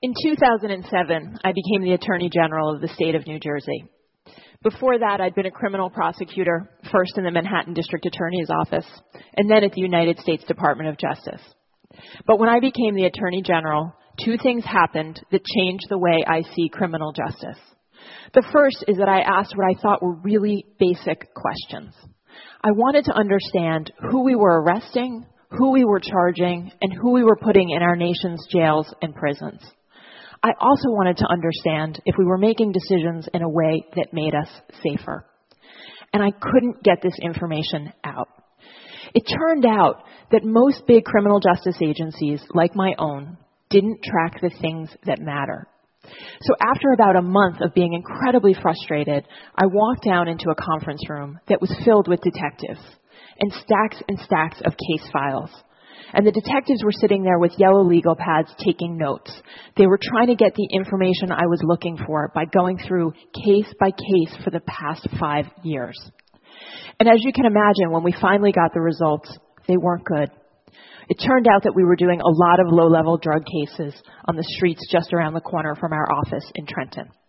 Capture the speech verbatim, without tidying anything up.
In two thousand seven, I became the Attorney General of the state of New Jersey. Before that, I'd been a criminal prosecutor, first in the Manhattan District Attorney's Office, and then at the United States Department of Justice. But when I became the Attorney General, two things happened that changed the way I see criminal justice. The first is that I asked what I thought were really basic questions. I wanted to understand who we were arresting, who we were charging, and who we were putting in our nation's jails and prisons. I also wanted to understand if we were making decisions in a way that made us safer. And I couldn't get this information out. It turned out that most big criminal justice agencies, like my own, didn't track the things that matter. So after about a month of being incredibly frustrated, I walked down into a conference room that was filled with detectives and stacks and stacks of case files. And the detectives were sitting there with yellow legal pads taking notes. They were trying to get the information I was looking for by going through case by case for the past five years. And as you can imagine, when we finally got the results, they weren't good. It turned out that we were doing a lot of low-level drug cases on the streets just around the corner from our office in Trenton.